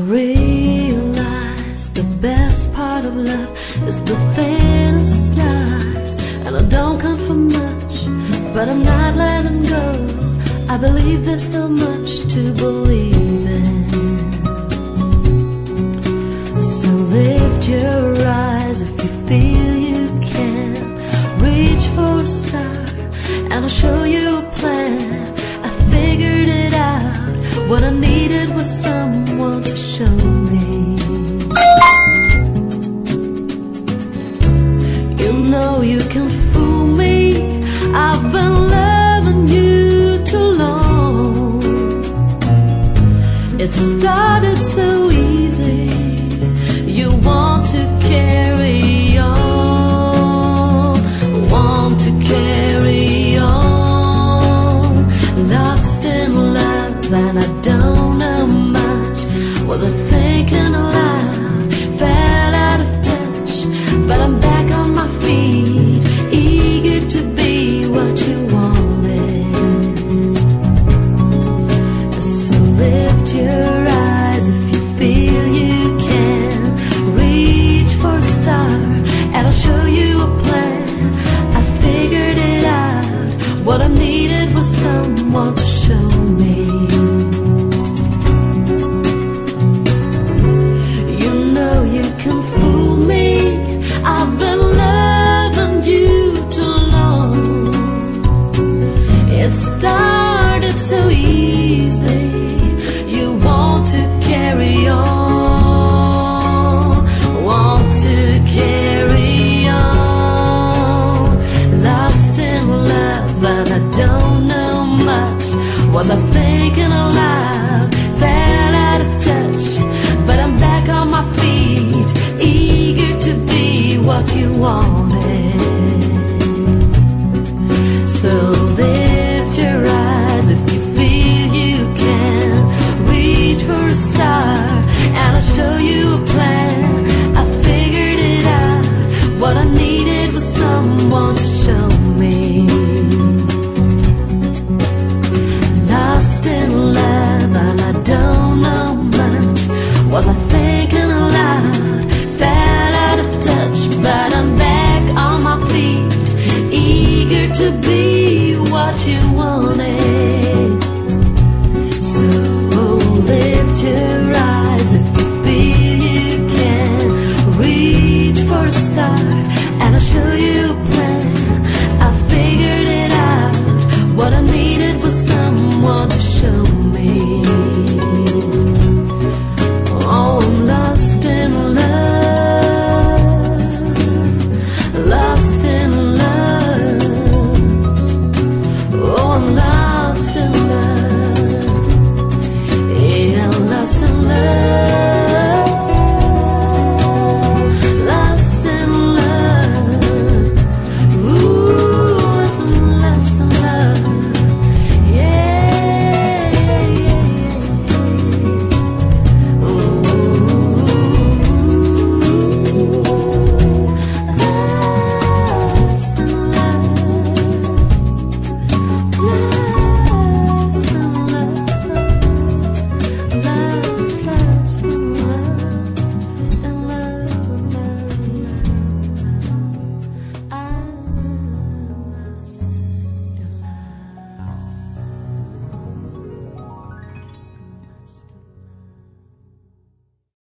realize the best part of love is the thinnest slice, and I don't count for much, but I'm not letting go. I believe there's still much to believe in. So lift your eyes if you feel you can. Reach for a star and I'll show you a plan. I figured it out. What I needed was someone to show me. You know you can fool me. I've been loving you too long. It started so easy. You want to carry on, want to carry on. Lost in love and I don't know much. Was I thinking aloud? Fell out of touch, but I'm back on my feet, eager to be what you wanted. So lift your eyes if you feel you can. Reach for a star and I'll show you a plan. I figured it out. What I needed was someone to show me.